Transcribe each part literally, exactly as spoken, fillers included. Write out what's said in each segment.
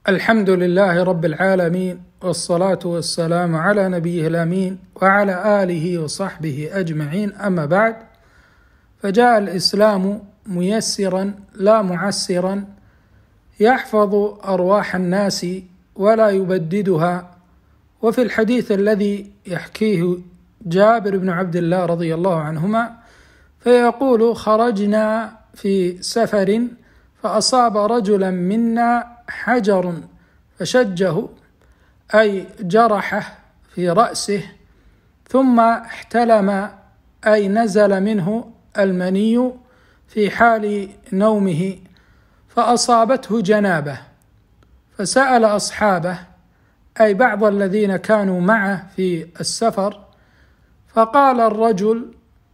الحمد لله رب العالمين، والصلاة والسلام على نبيه الأمين وعلى آله وصحبه أجمعين. أما بعد، فجاء الإسلام ميسرا لا معسرا، يحفظ أرواح الناس ولا يبددها. وفي الحديث الذي يحكيه جابر بن عبد الله رضي الله عنهما فيقول: خرجنا في سفر فأصاب رجلا منا حجر فشجه، أي جرحه في رأسه، ثم احتلم، أي نزل منه المني في حال نومه، فأصابته جنابة، فسأل أصحابه، أي بعض الذين كانوا معه في السفر، فقال الرجل: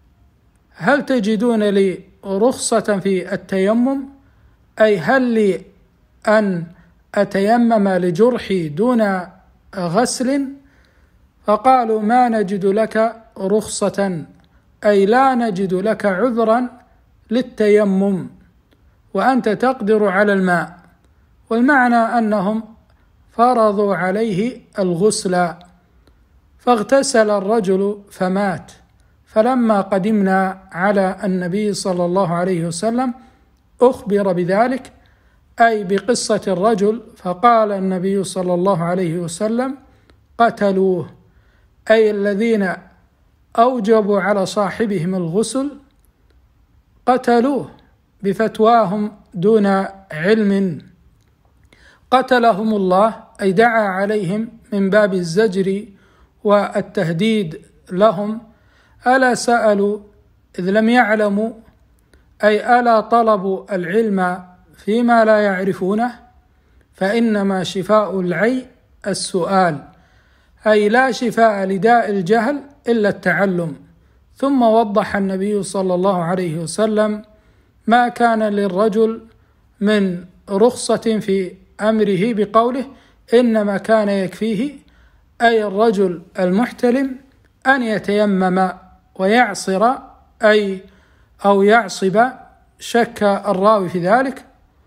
هل تجدون لي رخصة في التيمم؟ أي هل لي أن أتيمم لجرحي دون غسل؟ فقالوا: ما نجد لك رخصة، أي لا نجد لك عذرا للتيمم وأنت تقدر على الماء. والمعنى أنهم فرضوا عليه الغسل، فاغتسل الرجل فمات. فلما قدمنا على النبي صلى الله عليه وسلم أخبر بذلك، أي بقصة الرجل، فقال النبي صلى الله عليه وسلم: قتلوه، أي الذين أوجبوا على صاحبهم الغسل قتلوه بفتواهم دون علم، قتلهم الله، أي دعا عليهم من باب الزجر والتهديد لهم. ألا سألوا إذ لم يعلموا، أي ألا طلبوا العلم فيما لا يعرفونه؟ فإنما شفاء العي السؤال، أي لا شفاء لداء الجهل إلا التعلم. ثم وضح النبي صلى الله عليه وسلم ما كان للرجل من رخصة في أمره بقوله: إنما كان يكفيه، أي الرجل المحتلم، أن يتيمم ويعصر، أي أو يعصب، شك الراوي في ذلك،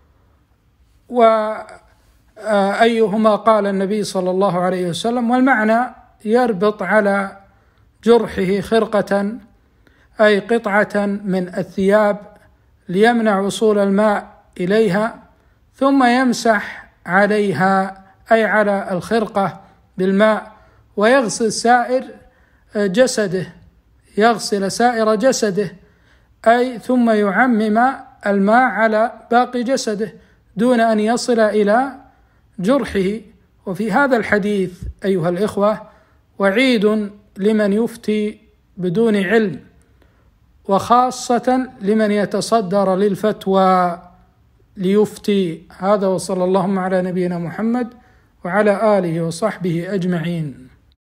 وأيهما قال النبي صلى الله عليه وسلم. والمعنى يربط على جرحه خرقة، أي قطعة من الثياب، ليمنع وصول الماء إليها، ثم يمسح عليها، أي على الخرقة، بالماء، ويغسل سائر جسده، يغسل سائر جسده، أي ثم يعمم الماء على باقي جسده دون أن يصل إلى جرحه. وفي هذا الحديث أيها الإخوة وعيد لمن يفتي بدون علم، وخاصة لمن يتصدر للفتوى ليفتي. هذا، وصلى اللهم على نبينا محمد وعلى آله وصحبه أجمعين.